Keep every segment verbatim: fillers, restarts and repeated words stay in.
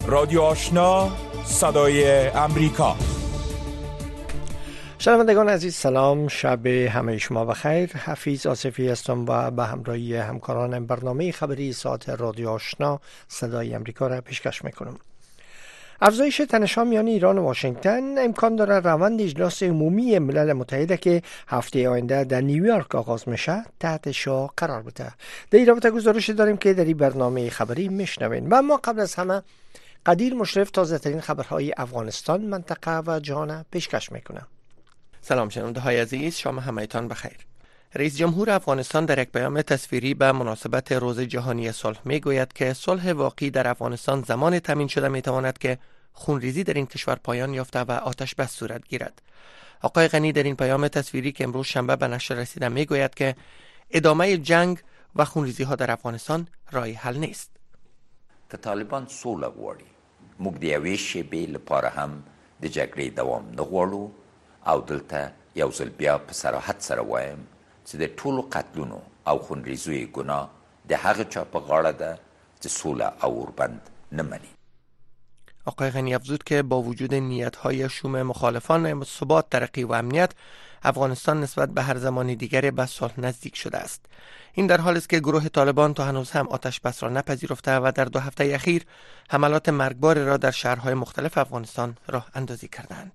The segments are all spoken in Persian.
رادیو آشنا، صدای امریکا. شنوندگان عزیز سلام، شب همه شما بخیر. حفیظ آصفی هستم و به همراهی همکارانم برنامه خبری ساعت رادیو آشنا صدای امریکا را پیشکش میکنم. افزایش تنش‌ها میان ایران و واشنگتن امکان داره روند اجلاس عمومی ملل متحد که هفته آینده در نیویورک آغاز میشه تحت شعاع قرار بده. در این رابطه گزارش داریم که در این برنامه خبری میشنوین. و اما قبل از همه قدیر مشرف تازه ترین خبرهای افغانستان، منطقه و جهان پیشکش میکنه. سلام شنونده های عزیز، شام همایتان بخیر. رئیس جمهور افغانستان در یک پیام تصویری به مناسبت روز جهانی صلح میگوید که صلح واقعی در افغانستان زمان تامین شده میتواند که خونریزی در این کشور پایان یافته و آتش بس صورت گیرد. آقای غنی در این پیام تصویری که امروز شنبه به نشر رسیده میگوید که ادامه جنگ و خونریزی ها در افغانستان راه حل نیست. که طالبان سوله غواړي، موږ د یوې شېبې لپاره هم د جګړې دوام نه غواړو او دلته یو ځل بیا په صراحت سره وایم چې د ټولو قتلونو او خونریزیو ګناه د هغه چا په غاړه ده چې سوله او اوربند نه مني. آقای غنی افزود که با وجود نیت‌های شوم مخالفان ثبات، ترقی و امنیت، افغانستان نسبت به هر زمان دیگری به صلح نزدیک شده است. این در حالی است که گروه طالبان تا هنوز هم آتش بس را نپذیرفته و در دو هفته اخیر حملات مرگباری را در شهرهای مختلف افغانستان راه اندازی کردند.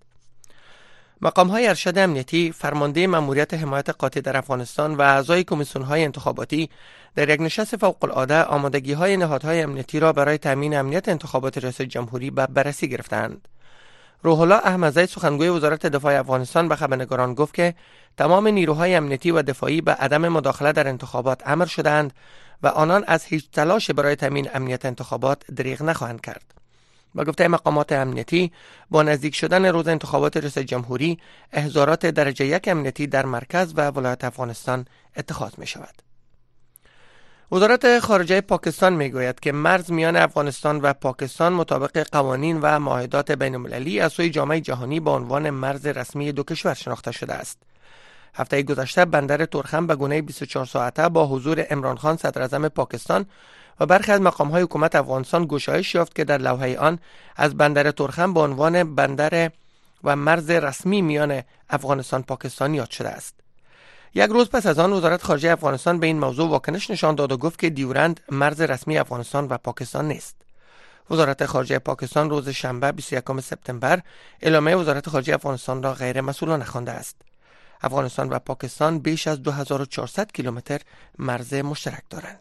مقام‌های ارشد امنیتی، فرمانده مأموریت حمایت قاطع در افغانستان و اعضای کمیسیون‌های انتخاباتی در یک نشست فوق‌العاده آمادگی‌های نهادهای امنیتی را برای تامین امنیت انتخابات ریاست جمهوری به بررسی گرفتند. روح الله احمدزی، سخنگوی وزارت دفاع افغانستان، به خبرنگاران گفت که تمام نیروهای امنیتی و دفاعی به عدم مداخله در انتخابات امر شدند و آنان از هیچ تلاش برای تامین امنیت انتخابات دریغ نخواهند کرد. با گفته مقامات امنیتی، با نزدیک شدن روز انتخابات ریاست جمهوری، احضارات درجه یک امنیتی در مرکز و ولایت افغانستان اتخاذ می شود. وزارت خارجه پاکستان می گوید که مرز میان افغانستان و پاکستان مطابق قوانین و معاهدات بین المللی از سوی جامعه جهانی با عنوان مرز رسمی دو کشور شناخته شده است. هفته گذشته بندر تورخم به گونه بیست و چهار ساعته با حضور عمران خان صدر اعظم پاکستان و برخی از مقام‌های حکومت افغانستان گشایش یافت که در لوحه آن از بندر تورخم به عنوان بندر و مرز رسمی میان افغانستان پاکستان یاد شده است. یک روز پس از آن وزارت خارجه افغانستان به این موضوع واکنش نشان داد و گفت که دیورند مرز رسمی افغانستان و پاکستان نیست. وزارت خارجه پاکستان روز شنبه بیست و یکم سپتامبر اعلامیه وزارت خارجه افغانستان را غیر مسئولانه خوانده است. افغانستان و پاکستان بیش از دو هزار و چهارصد کیلومتر مرز مشترک دارند.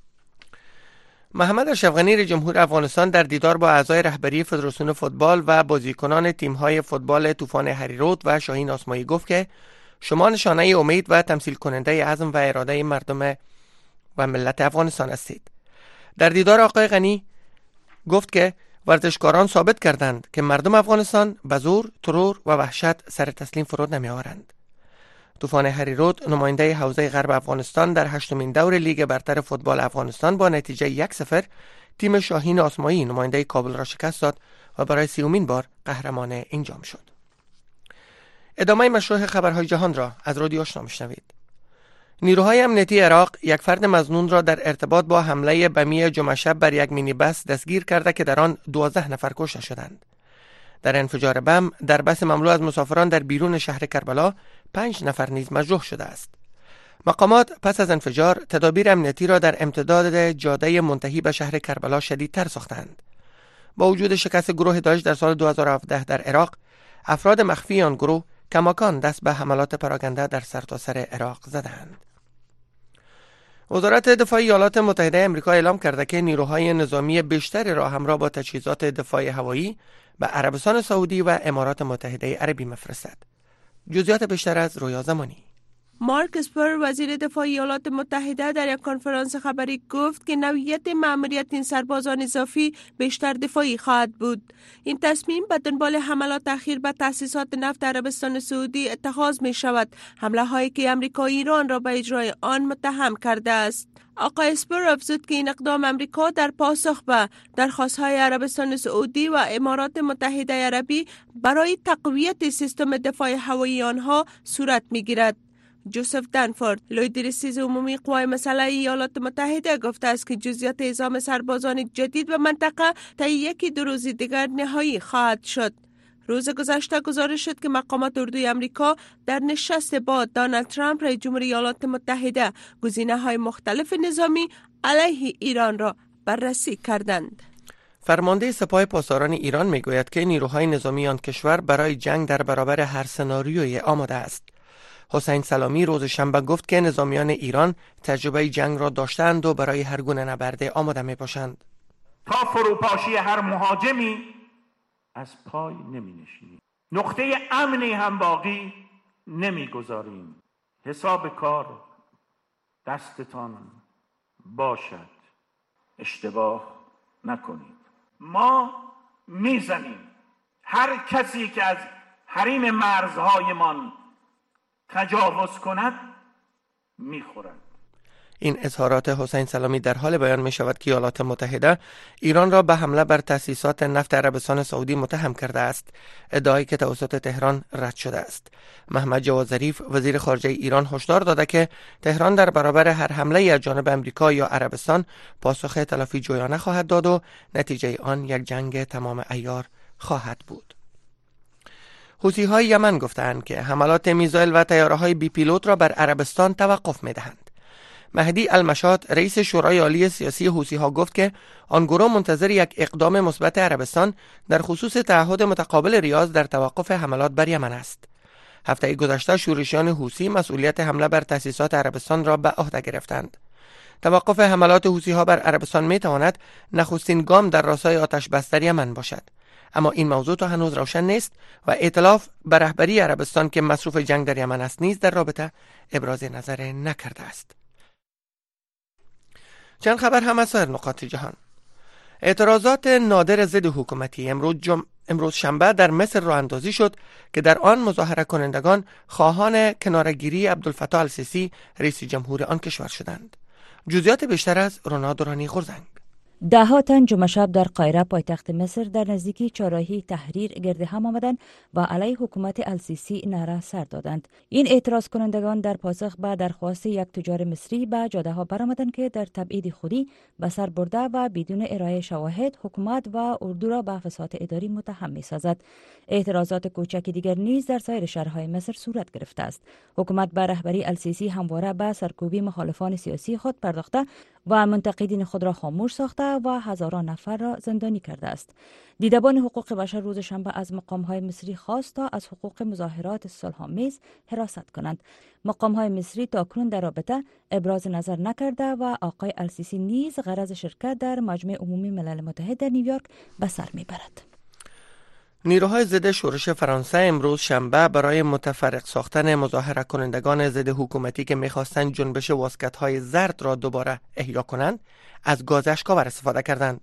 محمد اشرف غنی رئیس جمهور افغانستان در دیدار با اعضای رهبری فدراسیون فوتبال و بازیکنان تیم‌های فوتبال طوفان هریرود و شاهین آسمایی گفت که شما نشانه امید و تمثیل کننده عزم و اراده مردم و ملت افغانستان هستید. در دیدار آقای غنی گفت که ورزشکاران ثابت کردند که مردم افغانستان به زور، ترور و وحشت سر تسلیم فرود نمی‌آورند. طوفان هریرود نماینده حوزه غرب افغانستان در هشتمین دور لیگ برتر فوتبال افغانستان با نتیجه یک صفر تیم شاهین آسمایی نماینده کابل را شکست داد و برای سیومین بار قهرمان این جام شد. ادامه مشروع خبرهای جهان را از رادیو آشنا میشنوید. نیروهای امنیتی عراق یک فرد مظنون را در ارتباط با حمله بمی جمعه شب بر یک مینی بس دستگیر کرده که در آن دوازده نفر کشته شدند. در انفجار بم در بس مملو از مسافران در بیرون شهر کربلا پنج نفر نیز مجروح شده است. مقامات پس از انفجار تدابیر امنیتی را در امتداد جاده منتهی به شهر کربلا شدیدتر ساختند. با وجود شکست گروه داعش در سال دو هزار و هفده در عراق، افراد مخفی آن گروه کماکان دست به حملات پراکنده در سرتاسر عراق زدند. وزارت دفاع ایالات متحده آمریکا اعلام کرده که نیروهای نظامی بیشتری را همراه با تجهیزات دفاع هوایی به عربستان سعودی و امارات متحده عربی می‌فرستد. جزئیات بیشتر از رویا زمانی. مارک اسپر وزیر دفاع ایالات متحده در یک کنفرانس خبری گفت که نوعیت مأموریت این سربازان اضافی بیشتر دفاعی خواهد بود. این تصمیم به دنبال حملات اخیر به تأسیسات نفت عربستان سعودی اتخاذ می شود، حمله هایی که امریکا ایران را به اجرای آن متهم کرده است. آقای اسپر افزود که این اقدام امریکا در پاسخ به درخواست‌های عربستان سعودی و امارات متحده عربی برای تقویت سیستم دفاع هوایی آنها صورت می‌گیرد. جوزف دنفورد لوی درسیز عمومی قوای مسلح ایالات متحده گفته است که جزئیات اعزام سربازان جدید به منطقه تا یکی دو روز دیگر نهایی خواهد شد. روز گذشته گزارش شد که مقامات اردوی امریکا در نشست با دونالد ترامپ رئیس جمهور ایالات متحده گزینه‌های مختلف نظامی علیه ایران را بررسی کردند. فرمانده سپاه پاسداران ایران میگوید که نیروهای نظامی آن کشور برای جنگ در برابر هر سناریویی آماده است. حسین سلامی روز شنبه گفت که نظامیان ایران تجربه جنگ را داشتند و برای هر گونه نبرد آماده میباشند. تا فروپاشی هر مهاجمی از پای نمی نشینیم. نقطه امنی هم باقی نمی گذاریم. حساب کار دستتان باشد. اشتباه نکنید. ما میزنیم هر کسی که از حریم مرزهایمان تجاوز کند میخورد. این اظهارات حسین سلامی در حال بیان می شود که ایالات متحده ایران را به حمله بر تأسیسات نفت عربستان سعودی متهم کرده است، ادعایی که توسط تهران رد شده است. محمد جواد ظریف وزیر خارجه ایران هشدار داده که تهران در برابر هر حمله از جانب امریکا یا عربستان پاسخ تلافی جویانه خواهد داد و نتیجه آن یک جنگ تمام عیار خواهد بود. حوثی‌های یمن گفتند که حملات میزایل و طیاره‌های بی پیلوت را بر عربستان توقف می‌دهند. مهدی المشاط رئیس شورای عالی سیاسی حوثی‌ها گفت که آن گروه منتظر یک اقدام مثبت عربستان در خصوص تعهد متقابل ریاض در توقف حملات بر یمن است. هفته گذشته شورشیان حوثی مسئولیت حمله بر تأسیسات عربستان را به عهده گرفتند. توقف حملات حوثی‌ها بر عربستان می‌تواند نخستین گام در راستای آتش بس در یمن باشد، اما این موضوع تا هنوز روشن نیست و ائتلاف به رهبری عربستان که مصروف جنگ در یمن است نیز در رابطه ابراز نظر نکرده است. چند خبر هم از سایر نقاط جهان. اعتراضات نادر ضد حکومتی امروز جم... امروز شنبه در مصر راه اندازی شد که در آن مظاهره کنندگان خواهان کناره‌گیری عبدالفتاح السیسی رئیس جمهور آن کشور شدند. جزئیات بیشتر از رونا دورانی غرزنگ. ده ها تن جمعه شب در قاهره پایتخت مصر در نزدیکی چهارراهی تحریر گرد هم آمدند و علیه حکومت السیسی نعره سر دادند. این اعتراض کنندگان در پاسخ به درخواست یک تجار مصری به جاده ها برآمدند که در تبعید خودی به سر برده و بدون ارائه شواهد حکومت و اردو را به فساد اداری متهم می‌سازد. اعتراضات کوچک دیگر نیز در سایر شهرهای مصر صورت گرفته است. حکومت به رهبری السیسی همواره به سرکوبی مخالفان سیاسی خود پرداخته و منتقدین خود را خاموش ساخته و هزاران نفر را زندانی کرده است. دیدبان حقوق بشر روز شنبه از مقام‌های مصری خواست تا از حقوق مظاهرات صلح‌آمیز حراست کنند. مقام‌های مصری تاکنون در رابطه ابراز نظر نکرده و آقای السیسی نیز غرض شرکت در مجمع عمومی ملل متحد در نیویورک به سر میبرد. نیروهای ضد شورش فرانسه امروز شنبه برای متفرق ساختن مظاهره کنندگان ضد حکومتی که می‌خواستند جنبش واسکت‌های زرد را دوباره احیا کنند از گاز اشک‌آور استفاده کردند.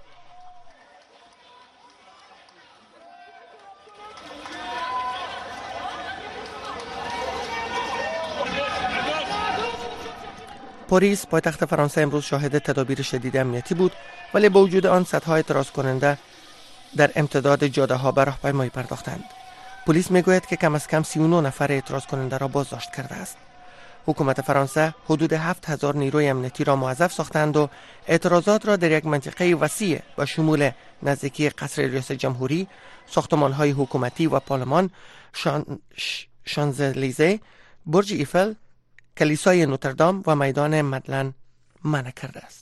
پاریس پایتخت فرانسه امروز شاهد تدابیر شدید امنیتی بود، ولی با وجود آن صدها اعتراض کننده در امتداد جاده ها به راهپیمایی پرداختند. پلیس میگوید که کم از کم سی و نه نفر اعتراض کننده را بازداشت کرده است. حکومت فرانسه حدود هفت هزار نیروی امنیتی را موظف ساختند و اعتراضات را در یک منطقه وسیع با شمول نزدیکی قصر ریاست جمهوری، ساختمان‌های حکومتی و پارلمان، شان... شانزلیزه، برج ایفل، کلیسای نوتردام و میدان مدلن منع کرده است.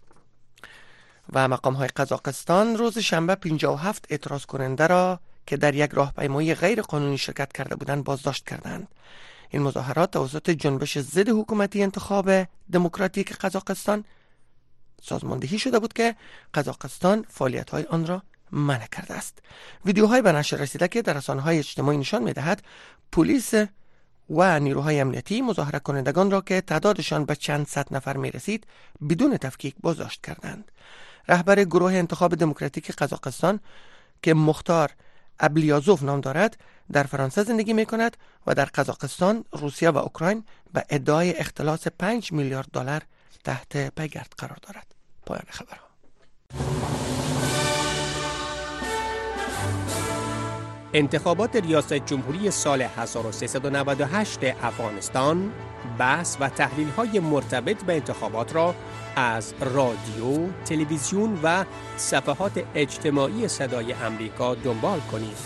و مقام‌های قزاقستان روز شنبه پنجاه و هفت اعتراض کننده را که در یک راهپیمایی غیر قانونی شرکت کرده بودند بازداشت کردند. این مظاهرات توسط جنبش ضد حکومتی انتخاب دموکراتیک قزاقستان سازماندهی شده بود که قزاقستان فعالیت‌های آن را منع کرده است. ویدیوهای به نشر رسیده که در رسانه‌های اجتماعی نشان می‌دهد پلیس و نیروهای امنیتی مظاهره کنندگان را که تعدادشان به چند صد نفر می‌رسید بدون تفکیک بازداشت کردند. رهبر گروه انتخاب دموکراتیک قزاقستان که مختار ابلیازوف نام دارد در فرانسه زندگی می کند و در قزاقستان، روسیه و اوکراین به ادعای اختلاس پنج میلیارد دلار تحت پیگرد قرار دارد. پایان خبرها. انتخابات ریاست جمهوری سال هزار و سیصد و نود و هشت افغانستان بحث و تحلیل‌های مرتبط به انتخابات را از رادیو، تلویزیون و صفحات اجتماعی صدای امریکا دنبال کنید.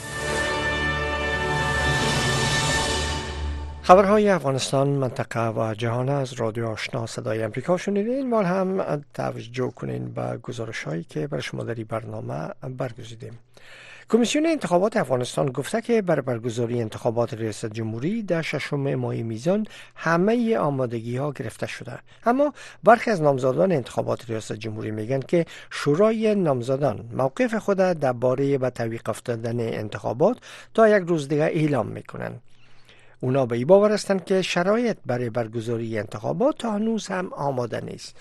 خبرهای افغانستان، منطقه و جهان از رادیو آشنا صدای امریکا شنیدین. این بار هم توجه کنین به گزارش‌هایی که برای شما در این برنامه برگزیدیم. کمیسیون انتخابات افغانستان گفته که برای برگزاری انتخابات ریاست جمهوری در ششم ماه میزان همه آمادگی ها گرفته شده، اما برخی از نامزدان انتخابات ریاست جمهوری میگن که شورای نامزدان موقف خود درباره به تعویق افتادن انتخابات تا یک روز دیگر اعلام میکنن. اونا به این باور هستند که شرایط برای برگزاری انتخابات تا هنوز هم آماده نیست.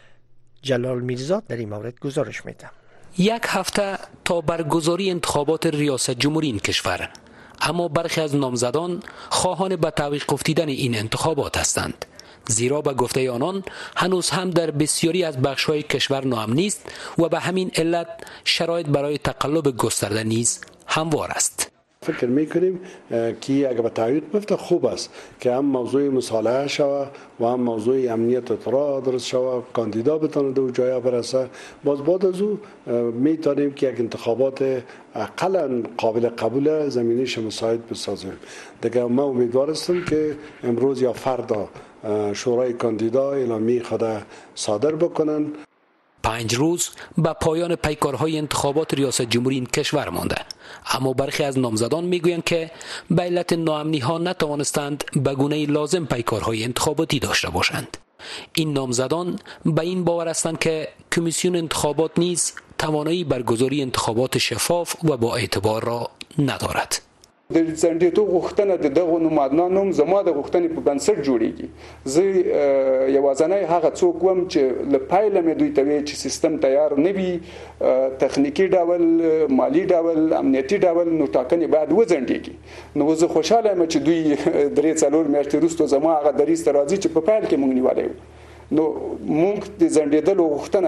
جلال میرزا در این مورد گزارش میده. یک هفته تا برگزاری انتخابات ریاست جمهوری این کشور، اما برخی از نامزدان خواهان به تعویق افتیدن این انتخابات هستند، زیرا به گفته آنان هنوز هم در بسیاری از بخش‌های کشور ناامن نیست و به همین علت شرایط برای تقلب گسترده نیز هموار است. فکر میکنیم که اگر به تعویق بیفته خوب است که هم موضوع مصالحه شود و هم موضوع امنیت اطلاع درست شود، کاندیدا بتونه دو جای برسه. باز بعد از او میتونیم که یک انتخابات اقلا قابل قبول زمینیش مساعد بسازیم. دیگه ما امیدوار هستم که امروز یا فردا شورای کاندیدا اعلامیه خود صادر بکنن. پنج روز به پایان پیکارهای انتخابات ریاست جمهوری این کشور مانده، اما برخی از نامزدان میگویند که به علت ناامنی ها نتوانستند به گونه لازم پیکارهای انتخاباتی داشته باشند. این نامزدان به این باور هستند که کمیسیون انتخابات نیز توانایی برگزاری انتخابات شفاف و با اعتبار را ندارد. د ځنډېدو غوښتنه د دغو نومادانو زما د غوښتنې په بنسټ جوړیږي. زه یوازینی هغه څوک وم چې له پیله مې دوی ته ویل چې سیستم تیار نه وي، تخنیکي ډول، مالی ډول، امنیتي ډول، نو ټاکنې باید وځنډېږي. نو زه خوشحاله یم چې دوی درې څلور میاشتې وروسته زما هغه دریځ ته راځي چې په پیل کې موږ نیولی وو. نو موږ د ځنډېدلو غوښتنه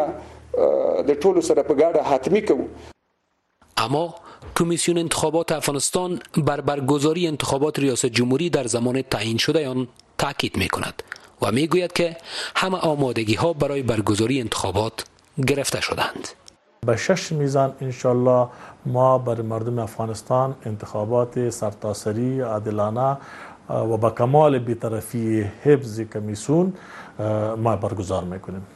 د ټولو سره په ګډه حتمي کوو. اما کمیسیون انتخابات افغانستان بر برگزاری انتخابات ریاست جمهوری در زمان تعیین شده آن تاکید می کند و می گوید که همه آمادگی ها برای برگزاری انتخابات گرفته شدند. به شش میزان انشالله ما بر مردم افغانستان انتخابات سرتاسری، عادلانه و با کمال بی‌طرفی حفظ کمیسیون ما برگزار میکنیم.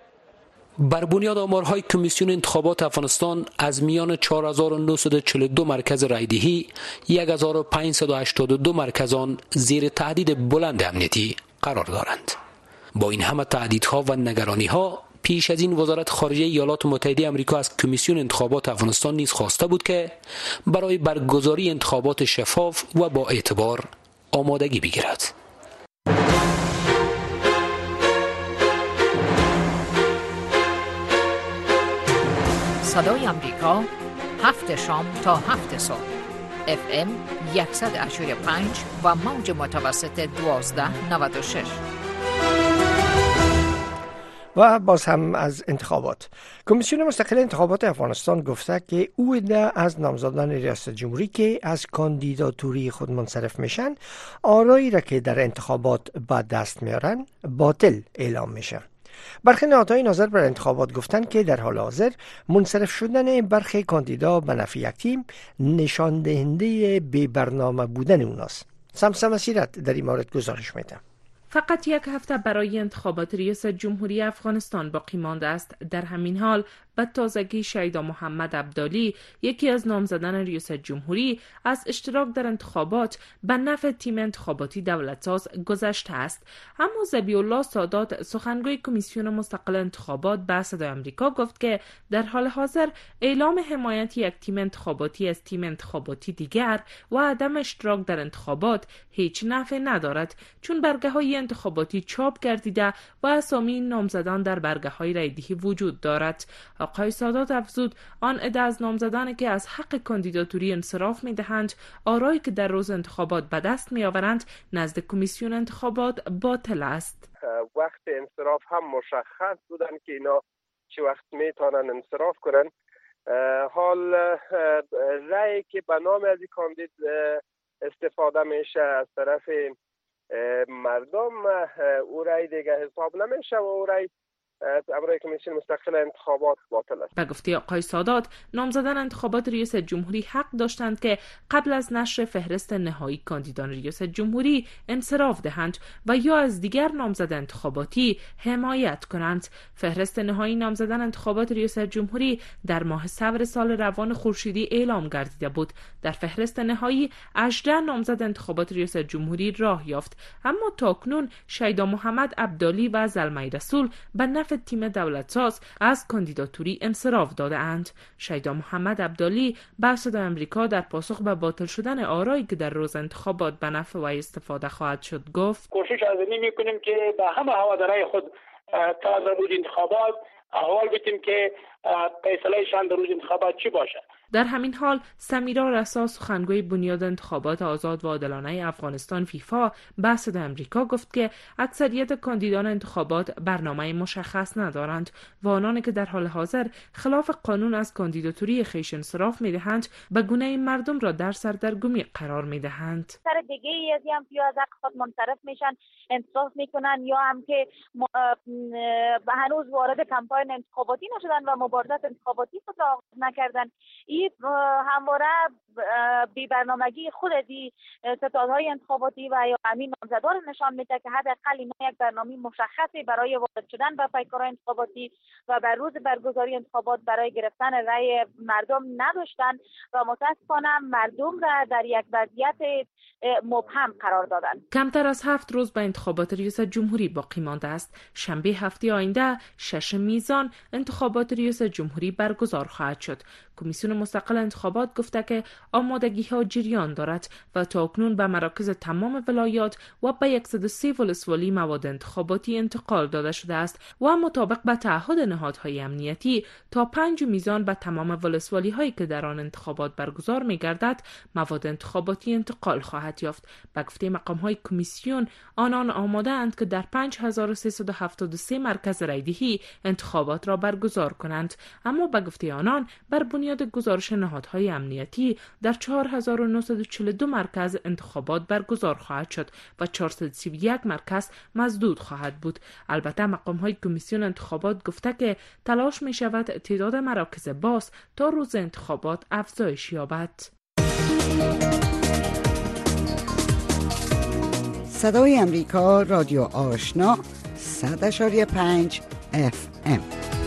بر بنیاد آمارهای کمیسیون انتخابات افغانستان از میان چهار هزار و نهصد و چهل و دو مرکز رایدهی یک هزار و پانصد و هشتاد و دو مرکز آن زیر تهدید بلند امنیتی قرار دارند. با این همه تهدیدها و نگرانی‌ها پیش از این وزارت خارجه ایالات متحده آمریکا از کمیسیون انتخابات افغانستان نیز خواسته بود که برای برگزاری انتخابات شفاف و با اعتبار آمادگی بگیرد. صدای امریکا هفت شام تا هفت صبح اف ام صد و هشت و پنج و موج متوسط دوازده نود و شش. و باز هم از انتخابات. کمیسیون مستقل انتخابات افغانستان گفته که او عده از نامزدان ریاست جمهوری که از کاندیداتوری خود منصرف میشن آرایی را که در انتخابات به دست میارن باطل اعلام میشه. برخی نهادهای ناظر بر انتخابات گفتند که در حال حاضر منصرف شدن برخی کاندیدا به نفع یک تیم نشان دهنده بی برنامه بودن اوناست. سمسم سیرت در این مورد گزارش میده. فقط یک هفته برای انتخابات ریاست جمهوری افغانستان باقی مانده است. در همین حال به تازگی شیدا محمد عبدالی، یکی از نامزدان ریاست جمهوری، از اشتراک در انتخابات به نفع تیم انتخاباتی دولتساز گذشته است. اما ذبیح الله سادات، سخنگوی کمیسیون مستقل انتخابات، به صدای آمریکا گفت که در حال حاضر اعلام حمایت یک تیم انتخاباتی از تیم انتخاباتی دیگر و عدم اشتراک در انتخابات هیچ نفعی ندارد، چون برگه‌های انتخاباتی چاپ گردیده و اسامی نامزدان در برگه‌های رایدهی وجود دارد. آقای سادات افزود آن عده از نامزدانی که از حق کاندیداتوری انصراف می‌دهند آرایی که در روز انتخابات به دست می‌آورند نزد کمیسیون انتخابات باطل است. وقت انصراف هم مشخص بودن که اینا چه وقت میتونن انصراف کنن. حال رأی که به نام از این کاندید استفاده میشه از طرف مردم، او رأی دیگه حساب نمیشه و او رأی امروی کمیسیون مستقل انتخابات باطل است. به گفته آقای سادات، نامزدان انتخابات ریاست جمهوری حق داشتند که قبل از نشر فهرست نهایی کاندیدان ریاست جمهوری انصراف دهند و یا از دیگر نامزد انتخاباتی حمایت کنند. فهرست نهایی نامزدان انتخابات ریاست جمهوری در ماه صفر سال روان خورشیدی اعلام گردیده بود. در فهرست نهایی هجده نامزد انتخابات ریاست جمهوری راه یافت، اما تاکنون شیدا محمد عبدالی و زلمه رسول به تیم دولتساز از کاندیداتوری انصراف داده اند. شیدا محمد عبدالی به صدای آمریکا در پاسخ به باطل شدن آرایی که در روز انتخابات به نفع و استفاده خواهد شد گفت: کوشش از این میکنیم که به همه هوادارهای خود تا در روز انتخابات احوال بدیم که فیصله‌شان در روز انتخابات چی باشه. در همین حال سمیرا رسا، سخنگوی بنیاد انتخابات آزاد و عادلانه افغانستان فیفا، به صدای آمریکا گفت که اکثریت کاندیدان انتخابات برنامه مشخص ندارند و آنانی که در حال حاضر خلاف قانون از کاندیداتوری خویش انصراف می‌دهند به گونه مردم را در سردرگمی قرار می‌دهند. سر دیگه ای از هم که از خود منصرف میشن انصراف میکنن یا هم که به هنوز وارد کمپاین انتخاباتی نشدن و مبارزات انتخاباتی خود را آغاز نکردن. این همواره بی برنامگی خود دی ستادهای انتخاباتی و یا همین نامزدان نشان میده که حداقل اینا یک برنامه مشخصی برای وارد شدن به پیکار انتخاباتی و بر روز برگزاری انتخابات برای گرفتن رأی مردم نداشتن و متاسفانه مردم را در یک وضعیت مبهم قرار دادن. کمتر از هفت روز به انتخابات ریاست جمهوری باقی مانده است. شنبه هفته آینده شش میزان انتخابات ریاست جمهوری برگزار خواهد شد. کمیسیون مستقل انتخابات گفته که آمادگی ها جریان دارد و تاکنون به مراکز تمام ولایات و به صد و سی ولسوالی مواد انتخاباتی انتقال داده شده است و مطابق به تعهد نهادهای امنیتی تا پنج میزان به تمام ولسوالی هایی که در آن انتخابات برگزار می گردد مواد انتخاباتی انتقال خواهد یافت. به گفته مقام های کمیسیون، آنان آماده اند که در پنج هزار و سیصد و هفتاد و سه مرکز رایدهی انتخابات را برگزار کنند، اما به گفته آنان بر بنیاد گزارش نهادهای امنیتی در چهار هزار و نهصد و چهل و دو مرکز انتخابات برگزار خواهد شد و چهارصد و سی و یک مرکز مسدود خواهد بود. البته مقام های کمیسیون انتخابات گفته که تلاش می شود تعداد مراکز باز تا روز انتخابات افزایش یابد. صدای امریکا، رادیو آشنا، صد اشاری پنج اف ام.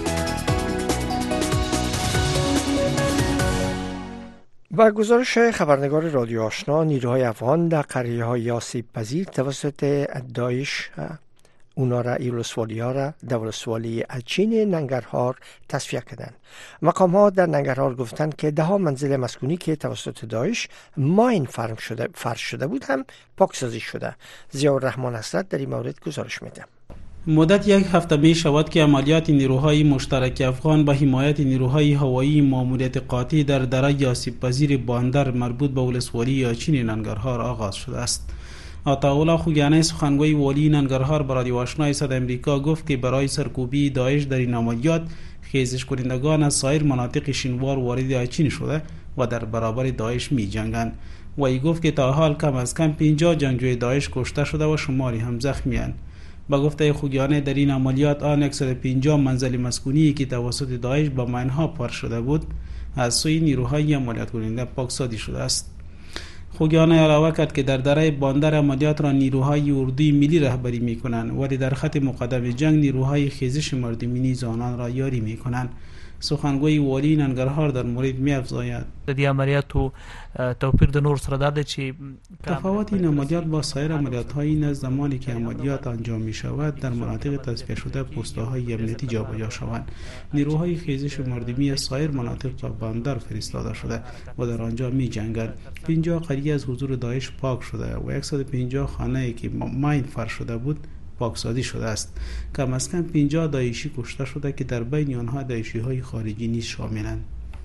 با گزارش خبرنگار رادیو آشنا، نیروهای افغان در قریه‌های آسیب پذیر توسط داعش اونا را ولسوالی ها را در ولسوالی اچین ننگرهار تصفیه کردند. مقام ها در ننگرهار گفتند که ده ها منزل مسکونی که توسط داعش ماین فرم شده فرش شده بود هم پاکسازی شده. ضیاءالرحمن حسرت در این مورد گزارش میده. مدت یک هفته می شود که عملیات نیروهای مشترک افغان با حمایت نیروهای هوایی ماموریت قاطع در دره آسیب پذیر باندر مربوط به ولسوالی اچین ننگرهار آغاز شده است. عطاالله خوگیانی، سخنگوی والی ننگرهار، به رادیو آشنا صدای امریکا گفت که برای سرکوبی داعش در این عملیات خیزش کنندگان از سایر مناطق شینوار وارد اچین شده و در برابر داعش می جنگند. و ای گفت که تا حال کم از کم پنجاه جنگجوی داعش کشته شده و شماری هم زخمی‌اند. با گفته خوگیانی در این عملیات آن صد و پنجاه منزل مسکونی که توسط داعش با ماین‌ها پر شده بود از سوی نیروهای عملیات کننده پاکسازی شده است. خوگیانی علاوه کرد که در دره باندر عملیات را نیروهای اردوی ملی رهبری می‌کنند ولی در خط مقدم جنگ نیروهای خیزش مردمی نیز آنان را یاری می‌کنند. سخنگوی والی ننگرهار در مورد می‌افزاید: د دې عملیاتو توپیر د نور سره دا چې تفاوت این عملیات با سایر عملیات‌های این است زمانی که عملیات انجام می‌شود در مناطق تصفیه شده پست‌های امنیتی جابجا شوند. نیروهای خیزش مردمی از سایر مناطق به باندر فرستاده شده و در آنجا می‌جنگند. پنجاه قریه از حضور داعش پاک شده و صد و پنجاه خانه‌ای که ماین فرش شده بود پاکسازی شده است. کم از کم پنجاه داعشی کشته شده که در بین آنها داعشی‌های خارجی نیز شاملند.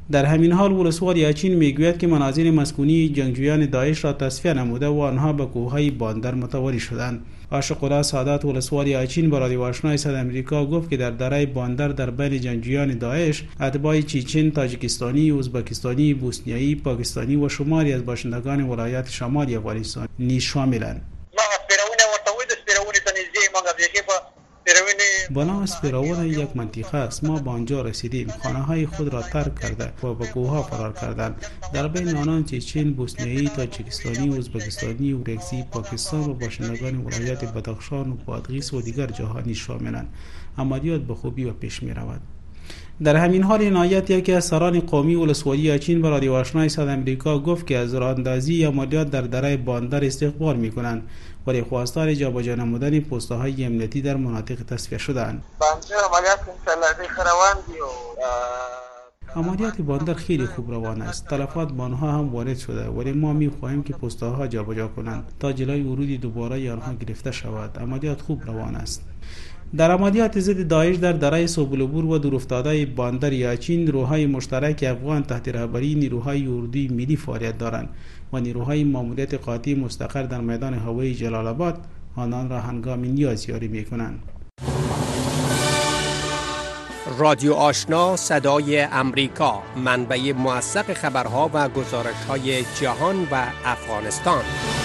در همین حال ولسوالی اچین میگوید که منازل مسکونی جنگجویان داعش را تصفیه نموده و آنها به کوههای باندر متواری شدند. عاشق‌الله سادات ولسوالی اچین به رادیو آشنای صدای آمریکا گفت که در دره باندر در بین جنگجویان داعش اتباع چچن، تاجیکستانی، ازبکستانی، بوسنیایی، پاکستانی و شماری از باشندگان ولایات شمالی افغانستان نیز شاملند. بنا اسپیراون یک منطقه است. ما به آنجا رسیدیم، خانه های خود را ترک کرده و به کوه ها فرار کردند. در بین آنان چچن، بوسنیایی، تاجیکستانی، ازبکستانی، اورکزی، پاکستان و باشندگان ولایت بدخشان و بادغیس و دیگر جاها نیز شاملند. عملیات به خوبی و پیش می رود. در همین حال عنایت یکی از سران قومی ولسوالی اچین به رادیو آشنای صدای آمریکا گفت که از راهاندازی عملیات در دره باندر استقبال می‌کنند ولی خواستار جابجا نمودن پست‌های امنیتی در مناطق تصفیه شده‌اند. عملیات باندر خیلی خوب روان است. تلفات به آنها هم وارد شده ولی ما می‌خواهیم که پست‌ها جابجا کنند تا جلوی ورود دوباره آنها گرفته شود. عملیات خوب روان است. در عملیات ضد داعش در دره سوبلبور و دورافتاده باندر یاچین نیروهای مشترک افغان تحت رهبری نیروهای اردوی ملی فعالیت دارند و نیروهای ماموریت قاطع مستقر در میدان هوایی جلال آباد آنان را هنگام نیاز یاری می‌کنند. رادیو آشنا صدای امریکا، منبع موثق خبرها و گزارش‌های جهان و افغانستان.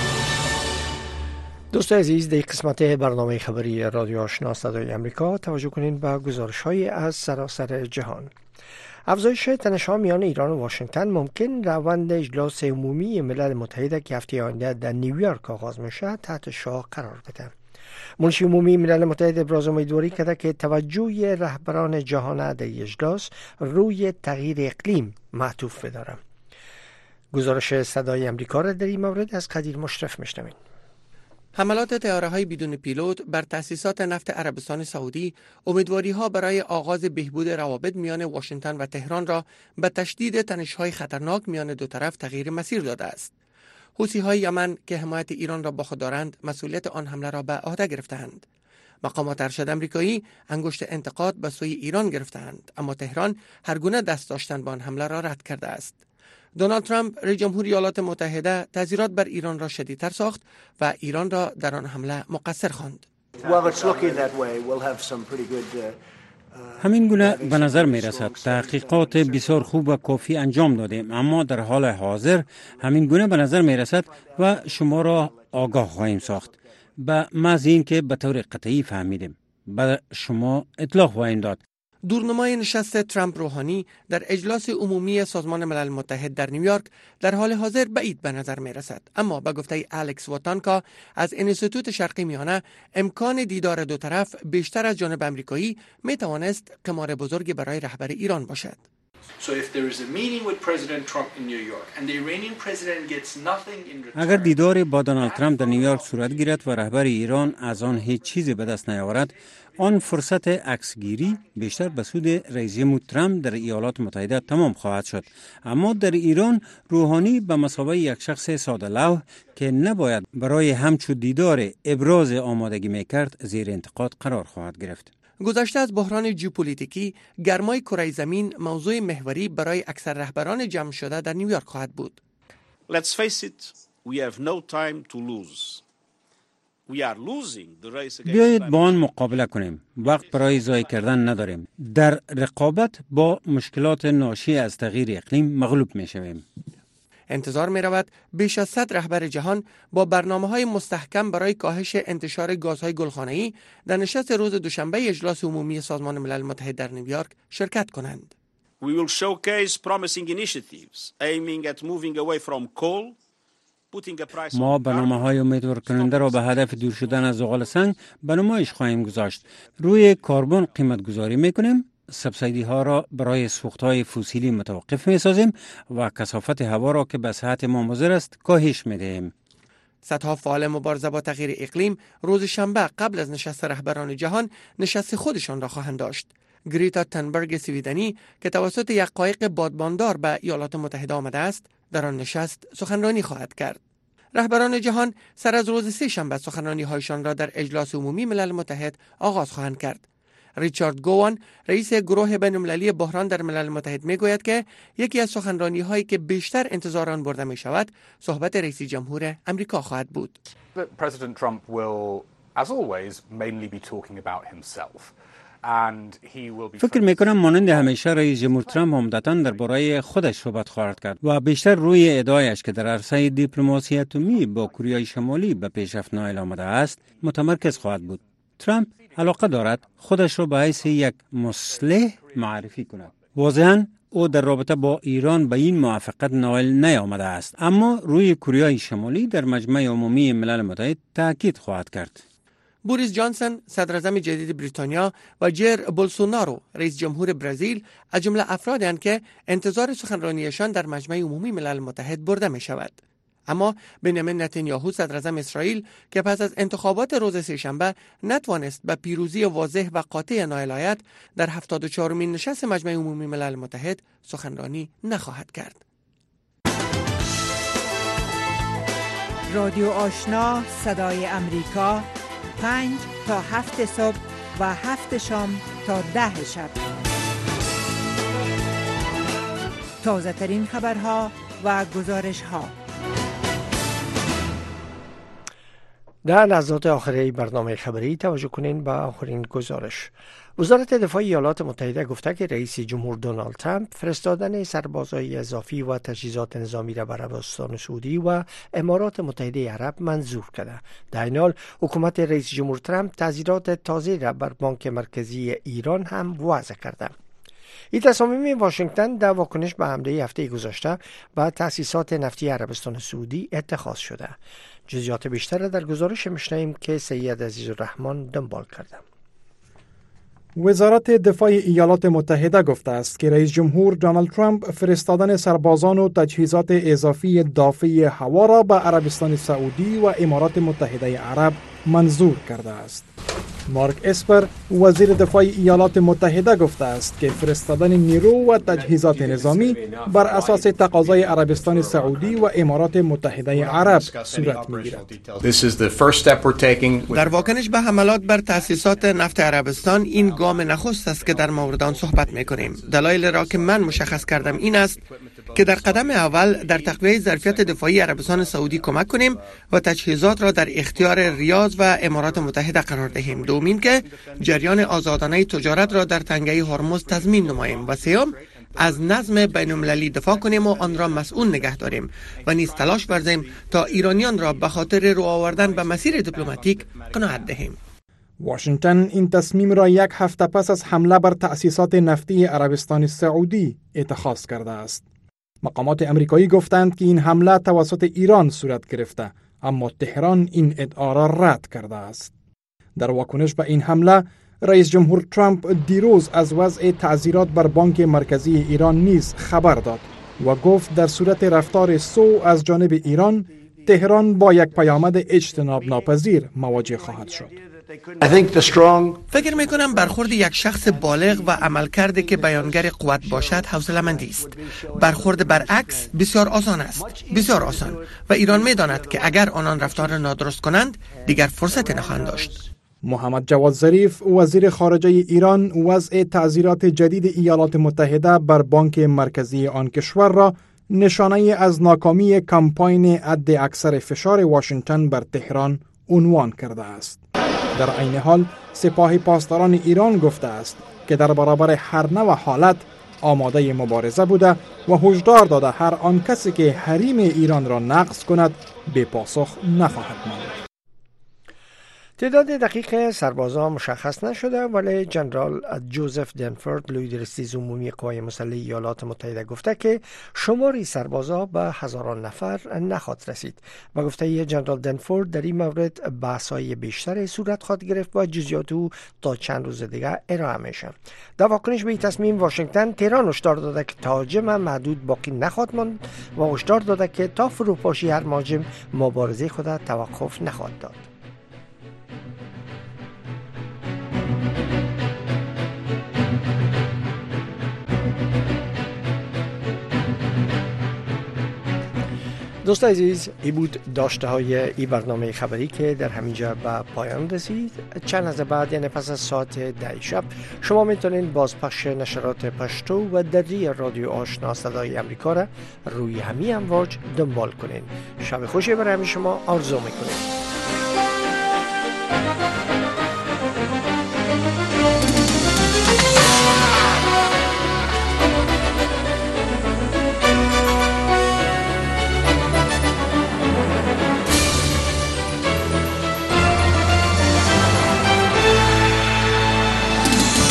دوستان عزیز، در قسمت برنامه خبری رادیو آشنا صدای امریکا توجه کنین به گزارش‌های از سراسر جهان. افزایش تنش‌ها میان ایران و واشنگتن ممکن روند اجلاس عمومی ملل متحد که هفته آینده در نیویورک آغاز میشه تحت شعاع قرار بده. منشی عمومی ملل متحد ابراز امیدواری کرده که توجه رهبران جهان در اجلاس روی تغییر اقلیم معطوف بداره. گزارش صدای امریکا را در این مورد از قدیر مشرف میشنوین. حملات طیاره‌های بدون پیلوت بر تأسیسات نفت عربستان سعودی امیدواری‌ها برای آغاز بهبود روابط میان واشنگتن و تهران را به تشدید تنش‌های خطرناک میان دو طرف تغییر مسیر داده است. حوثی‌های یمن که حمایت ایران را با خود دارند، مسئولیت آن حمله را به عهده گرفتند. مقامات ارشد آمریکایی انگشت انتقاد به سوی ایران گرفتند، اما تهران هر گونه دست داشتن با آن حمله را رد کرده است. دونالد ترامپ رئیس جمهور ایالات متحده تحذیرات بر ایران را شدیدتر ساخت و ایران را در آن حمله مقصر خواند. همین گونه به نظر می رسد. تحقیقات بسیار خوب و کافی انجام دادیم، اما در حال حاضر همین گونه به نظر می رسد و شما را آگاه خواهیم ساخت. به محض این که به طور قطعی فهمیدیم به شما اطلاع خواهیم داد. دورنمای نشست ترامپ روحانی در اجلاس عمومی سازمان ملل متحد در نیویورک در حال حاضر بعید به نظر می رسد، اما به گفته الکس واتانکا از انستیتوت شرقی میانه امکان دیدار دو طرف بیشتر از جانب آمریکایی می توانست قمار بزرگی برای رهبر ایران باشد. اگر دیدار با دونالد ترامپ در نیویورک صورت گیرد و رهبر ایران از آن هیچ چیزی به دست نیاورد، آن فرصت عکسگیری بیشتر به سود رئیس جمهور ترامپ در ایالات متحده تمام خواهد شد. اما در ایران روحانی به مثابه یک شخص ساده لوح که نباید برای همچو دیدار ابراز آمادگی میکرد زیر انتقاد قرار خواهد گرفت. گذشته از بحران ژئوپلیتیکی، گرمای کره زمین موضوع محوری برای اکثر رهبران جمع شده در نیویورک خواهد بود. Let's face it, we have no time to lose. We are losing the race against بیایید با آن مقابله کنیم. وقت برای ضایع کردن نداریم. در رقابت با مشکلات ناشی از تغییر اقلیم مغلوب میشویم. انتظار می رود بیش از صد رهبر جهان با برنامه های مستحکم برای کاهش انتشار گازهای گلخانه‌ای در نشست روز دوشنبه اجلاس عمومی سازمان ملل متحد در نیویورک شرکت کنند. We will showcase promising initiatives aiming at moving away from coal. ما برنامه‌های امیدوار کننده را به هدف دور شدن از زغال سنگ به نمایش خواهیم گذاشت. روی کربن قیمت گذاری میکنیم، سبسیدی ها را برای سوخت های فسیلی متوقف می سازیم و کثافت هوا را که به صحت ما مضر است کاهش می دهیم. صدها فعال مبارزه با تغییر اقلیم روز شنبه قبل از نشست رهبران جهان نشست خودشان را خواهند داشت. گریتا تنبرگ سویدنی که توسط یک قایق بادباندار به ایالات متحده آمده است، در آن نشست سخنرانی خواهد کرد. رهبران جهان سر از روز سه شنبه سخنرانی هایشان را در اجلاس عمومی ملل متحد آغاز خواهند کرد. ریچارد گوان رئیس گروه بین‌المللی بحران در ملل متحد میگوید که یکی از سخنرانی هایی که بیشتر انتظار آن برده می شود صحبت رئیس جمهور امریکا خواهد بود. President Trump will, as always, mainly be talking about himself. فکر میکنم مانند همیشه رئیس جمهور ترامپ عمدتاً درباره خودش صحبت خواهد کرد و بیشتر روی ادعایش که در عرصه دیپلماسی اتمی با کره شمالی به پیشرفت نائل آمده است متمرکز خواهد بود. ترامپ علاقه دارد خودش را به حیث یک مصلح معرفی کند. واضحاً او در رابطه با ایران به این موافقت نائل نیامده است، اما روی کره شمالی در مجمع عمومی ملل متحد تاکید خواهد کرد. بوریس جانسون صدراعظم جدید بریتانیا و جیر بولسونارو رئیس جمهور برزیل از جمله افرادی هستند که انتظار سخنرانیشان در مجمع عمومی ملل متحد برده می شود. اما بنیامین نتانیاهو صدراعظم اسرائیل که پس از انتخابات روز سه‌شنبه نتوانست به پیروزی واضح و قاطع نائل آید، در هفتاد و چهارمین نشست مجمع عمومی ملل متحد سخنرانی نخواهد کرد. رادیو آشنا صدای امریکا، پنج تا هفت صبح و هفت شام تا ده شب. تازه ترین خبرها و گزارش ها در لحظات آخری برنامه خبری توجه کنین به آخرین گزارش. وزارت دفاع ایالات متحده گفته که رئیس جمهور دونالد ترامپ فرستادن سربازای اضافی و تجهیزات نظامی را به عربستان سعودی و امارات متحده عرب منظور کرده. در این حال حکومت رئیس جمهور ترامپ تعزیرات تازه را بر بانک مرکزی ایران هم وضع کرده. این تصامیم واشنگتن در واکنش به حمله هفته گذشته به تأسیسات نفتی عربستان سعودی اتخاذ شده. جزئیات بیشتر را در گزارش میشنویم که سید عزیزالرحمن دنبال کرده. وزارت دفاع ایالات متحده گفته است که رئیس جمهور دونالد ترامپ فرستادن سربازان و تجهیزات اضافی دافع هوا را به عربستان سعودی و امارات متحده عرب منظور کرده است. مارک اسپر وزیر دفاع ایالات متحده گفته است که فرستادن نیرو و تجهیزات نظامی بر اساس تقاضای عربستان سعودی و امارات متحده عرب صورت می‌گیرد. در واکنش به حملات بر تأسیسات نفت عربستان این گام نخست است که در مورد آن صحبت می‌کنیم. دلایل را که من مشخص کردم این است که در قدم اول در تقویت ظرفیت دفاعی عربستان سعودی کمک کنیم و تجهیزات را در اختیار ریاض و امارات متحده قرار دهیم. دومین که جریان آزادانه تجارت را در تنگه هرمز تضمین نماییم و سوم از نظم بین‌المللی دفاع کنیم و آن را مسئول نگه داریم و نیز تلاش ورزیم تا ایرانیان را به خاطر رو آوردن به مسیر دیپلماتیک قناعت دهیم. واشنگتن این تصمیم را یک هفته پس از حمله بر تأسیسات نفتی عربستان سعودی اتخاذ کرده است. مقامات امریکایی گفتند که این حمله توسط ایران صورت گرفته، اما تهران این ادعا را رد کرده است. در واکنش به این حمله، رئیس جمهور ترامپ دیروز از وضع تعزیرات بر بانک مرکزی ایران نیز خبر داد و گفت در صورت رفتار سوء از جانب ایران، تهران با یک پیامد اجتناب ناپذیر مواجه خواهد شد. فکر میکنم برخورد یک شخص بالغ و عملکرد که بیانگر قوت باشد حوصله‌مندی است. برخورد برعکس بسیار آسان است، بسیار آسان، و ایران میداند که اگر آنان رفتار نادرست کنند دیگر فرصت نخواهند داشت. محمد جواد ظریف وزیر خارجه ایران وضع تعزیرات جدید ایالات متحده بر بانک مرکزی آن کشور را نشانه از ناکامی کمپاین حد اکثر فشار واشنگتن بر تهران عنوان کرده است. در عین حال سپاه پاسداران ایران گفته است که در برابر هر نوع حالت آماده مبارزه بوده و هشدار داده هر آن کسی که حریم ایران را نقض کند به پاسخ نخواهد ماند. تعداد دقیق سربازان مشخص نشده، ولی جنرال جوزف دنفورد لویدرستیز عمومی قوای مسلح ایالات متحده گفته که شماری سربازا به هزاران نفر نخواهد رسید و گفته جنرال دنفورد در این مورد بحث‌های بیشتر صورت خواهد گرفت و جزئیات او تا چند روز دیگر ارائه میشه. در واکنش به این تصمیم واشنگتن تهران هشدار داده که تهاجم محدود باقی نخواهد ماند و هشدار داده که تا فروپاشی هر مهاجم مبارزه خود توقف نخواهد داد. دوست عزیز، ای بود داشته های ای برنامه خبری که در همینجا به پایان رسید. چند لحظه بعد، یعنی پس از ساعت ده شب، شما میتونید بازپخش نشرات پشتو و دری رادیو آشنا صدای امریکا را روی همین امواج دنبال کنین. شب خوشی برای همه شما آرزو میکنیم.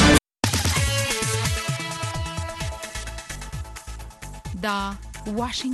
دا واشنگتن